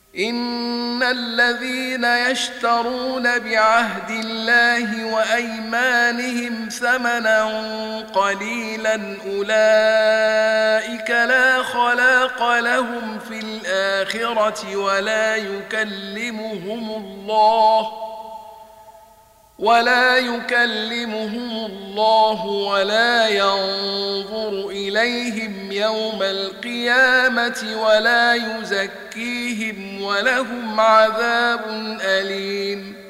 إن الذين يشترون بعهد الله وأيمانهم ثمنا قليلا أولئك لا خلاق لهم في الآخرة ولا يكلمهم الله ولا ينظر إليهم يوم القيامة ولا يزكيهم ولهم عذاب أليم